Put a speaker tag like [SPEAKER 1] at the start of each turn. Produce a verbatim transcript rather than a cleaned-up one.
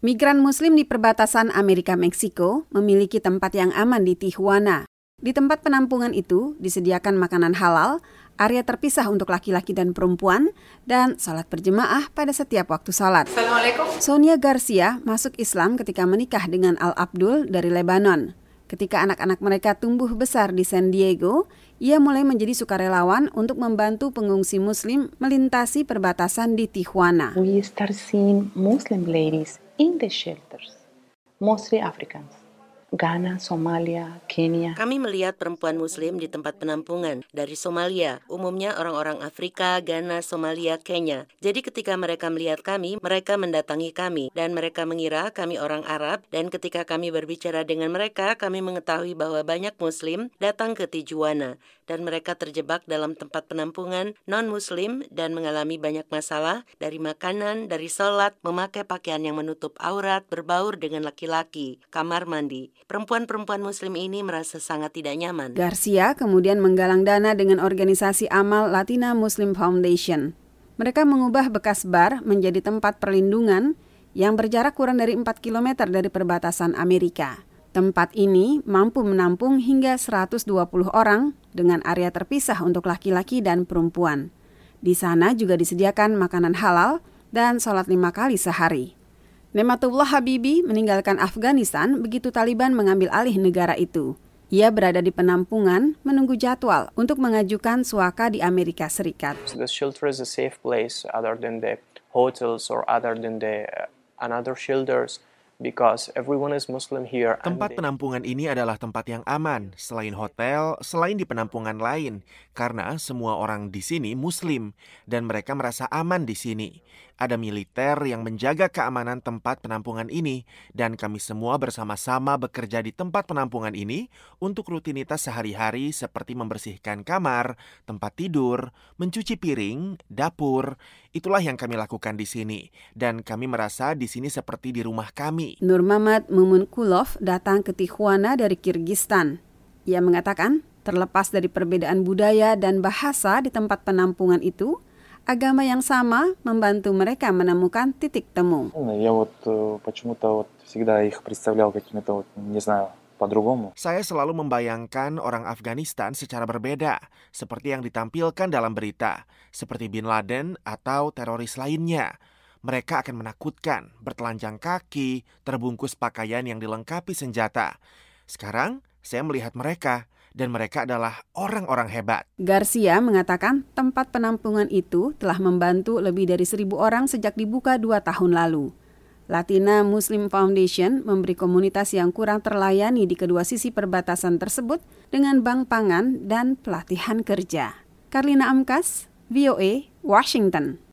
[SPEAKER 1] Migran Muslim di perbatasan Amerika-Meksiko memiliki tempat yang aman di Tijuana. Di tempat penampungan itu disediakan makanan halal, area terpisah untuk laki-laki dan perempuan, dan salat berjemaah pada setiap waktu salat.
[SPEAKER 2] Assalamualaikum.
[SPEAKER 1] Sonia Garcia masuk Islam ketika menikah dengan Al-Abdul dari Lebanon. Ketika anak-anak mereka tumbuh besar di San Diego, ia mulai menjadi sukarelawan untuk membantu pengungsi Muslim melintasi perbatasan di Tijuana.
[SPEAKER 3] We start seeing Muslim ladies in the shelters, mostly Africans. Ghana, Somalia, Kenya.
[SPEAKER 4] Kami melihat perempuan Muslim di tempat penampungan dari Somalia, umumnya orang-orang Afrika, Ghana, Somalia, Kenya. Jadi ketika mereka melihat kami, mereka mendatangi kami dan mereka mengira kami orang Arab, dan ketika kami berbicara dengan mereka, kami mengetahui bahwa banyak Muslim datang ke Tijuana dan mereka terjebak dalam tempat penampungan non-Muslim dan mengalami banyak masalah dari makanan, dari sholat, memakai pakaian yang menutup aurat, berbaur dengan laki-laki, kamar mandi. Perempuan-perempuan Muslim ini merasa sangat tidak nyaman.
[SPEAKER 1] Garcia kemudian menggalang dana dengan organisasi amal Latina Muslim Foundation. Mereka mengubah bekas bar menjadi tempat perlindungan yang berjarak kurang dari empat kilometer dari perbatasan Amerika. Tempat ini mampu menampung hingga seratus dua puluh orang dengan area terpisah untuk laki-laki dan perempuan. Di sana juga disediakan makanan halal dan sholat lima kali sehari. Nematullah Habibi meninggalkan Afghanistan begitu Taliban mengambil alih negara itu. Ia berada di penampungan menunggu jadwal untuk mengajukan suaka di Amerika Serikat.
[SPEAKER 5] So the shelter is a safe place other than the hotels or other than the uh, another shelters. Because everyone is Muslim here.
[SPEAKER 6] Tempat penampungan ini adalah tempat yang aman, selain hotel, selain di penampungan lain, karena semua orang di sini Muslim dan mereka merasa aman di sini. Ada militer yang menjaga keamanan tempat penampungan ini dan kami semua bersama-sama bekerja di tempat penampungan ini untuk rutinitas sehari-hari seperti membersihkan kamar, tempat tidur, mencuci piring, dapur. Itulah yang kami lakukan di sini dan kami merasa di sini seperti di rumah kami.
[SPEAKER 1] Nurmamad Mumunkulov datang ke Tijuana dari Kirgistan. Ia mengatakan, terlepas dari perbedaan budaya dan bahasa di tempat penampungan itu, agama yang sama membantu mereka menemukan titik temu.
[SPEAKER 7] Я вот почему-то вот всегда их представлял какими-то вот, не знаю, по-другому.
[SPEAKER 6] Saya selalu membayangkan orang Afghanistan secara berbeda, seperti yang ditampilkan dalam berita, seperti Bin Laden atau teroris lainnya. Mereka akan menakutkan, bertelanjang kaki, terbungkus pakaian yang dilengkapi senjata. Sekarang, saya melihat mereka, dan mereka adalah orang-orang hebat.
[SPEAKER 1] Garcia mengatakan tempat penampungan itu telah membantu lebih dari seribu orang sejak dibuka dua tahun lalu. Latina Muslim Foundation memberi komunitas yang kurang terlayani di kedua sisi perbatasan tersebut dengan bank pangan dan pelatihan kerja. Karlina Amkas, V O A, Washington.